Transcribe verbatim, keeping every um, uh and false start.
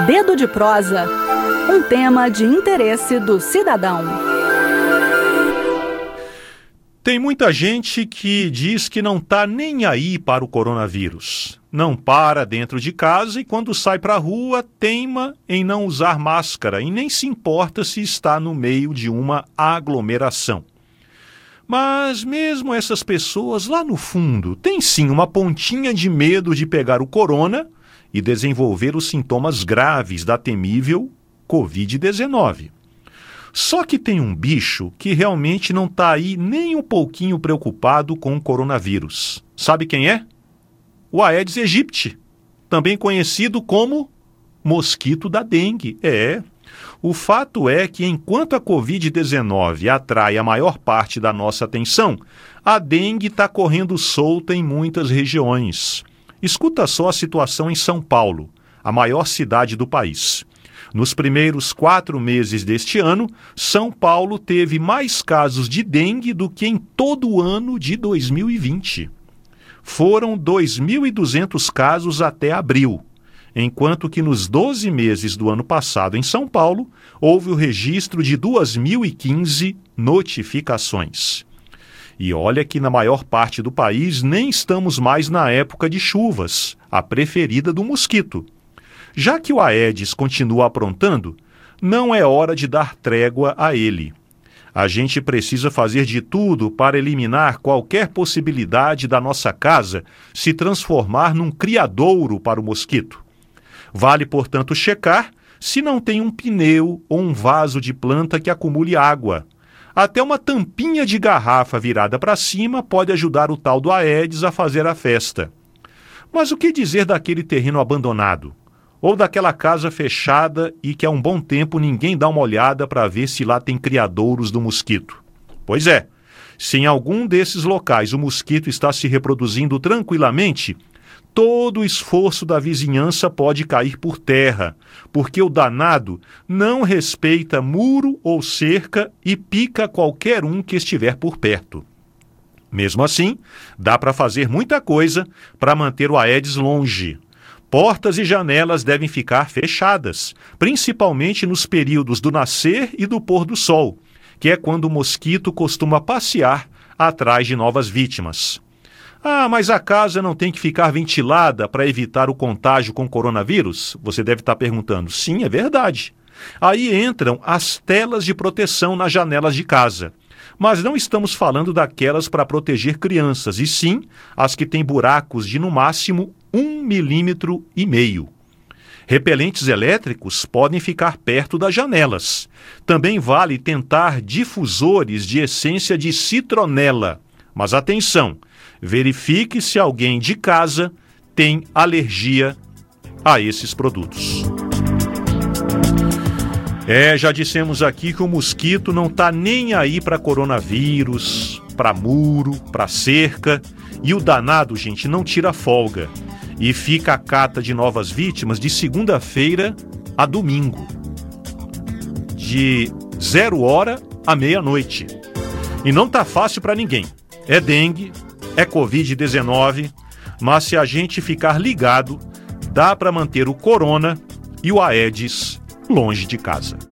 Dedo de prosa, um tema de interesse do cidadão. Tem muita gente que diz que não está nem aí para o coronavírus. Não para dentro de casa e quando sai para a rua teima em não usar máscara e nem se importa se está no meio de uma aglomeração. Mas mesmo essas pessoas lá no fundo têm sim uma pontinha de medo de pegar o corona e desenvolver os sintomas graves da temível covid dezenove. Só que tem um bicho que realmente não está aí nem um pouquinho preocupado com o coronavírus. Sabe quem é? O Aedes aegypti, também conhecido como mosquito da dengue. É. O fato é que enquanto a covid dezenove atrai a maior parte da nossa atenção, a dengue está correndo solta em muitas regiões. Escuta só a situação em São Paulo, a maior cidade do país. Nos primeiros quatro meses deste ano, São Paulo teve mais casos de dengue do que em todo o ano de dois mil e vinte. Foram dois mil e duzentos casos até abril, enquanto que nos doze meses do ano passado em São Paulo, houve o registro de duas mil e quinze notificações. E olha que na maior parte do país nem estamos mais na época de chuvas, a preferida do mosquito. Já que o Aedes continua aprontando, não é hora de dar trégua a ele. A gente precisa fazer de tudo para eliminar qualquer possibilidade da nossa casa se transformar num criadouro para o mosquito. Vale, portanto, checar se não tem um pneu ou um vaso de planta que acumule água. Até uma tampinha de garrafa virada para cima pode ajudar o tal do Aedes a fazer a festa. Mas o que dizer daquele terreno abandonado? Ou daquela casa fechada e que há um bom tempo ninguém dá uma olhada para ver se lá tem criadouros do mosquito? Pois é, se em algum desses locais o mosquito está se reproduzindo tranquilamente, todo o esforço da vizinhança pode cair por terra, porque o danado não respeita muro ou cerca e pica qualquer um que estiver por perto. Mesmo assim, dá para fazer muita coisa para manter o Aedes longe. Portas e janelas devem ficar fechadas, principalmente nos períodos do nascer e do pôr do sol, que é quando o mosquito costuma passear atrás de novas vítimas. Ah, mas a casa não tem que ficar ventilada para evitar o contágio com coronavírus? Você deve estar perguntando. Sim, é verdade. Aí entram as telas de proteção nas janelas de casa. Mas não estamos falando daquelas para proteger crianças, e sim as que têm buracos de no máximo um milímetro e meio. Repelentes elétricos podem ficar perto das janelas. Também vale tentar difusores de essência de citronela. Mas atenção, verifique se alguém de casa tem alergia a esses produtos. É, já dissemos aqui que o mosquito não está nem aí para coronavírus, para muro, para cerca. E o danado, gente, não tira folga. E fica a cata de novas vítimas de segunda-feira a domingo. De zero hora à meia-noite. E não tá fácil para ninguém. É dengue, é covid dezenove, mas se a gente ficar ligado, dá para manter o corona e o Aedes longe de casa.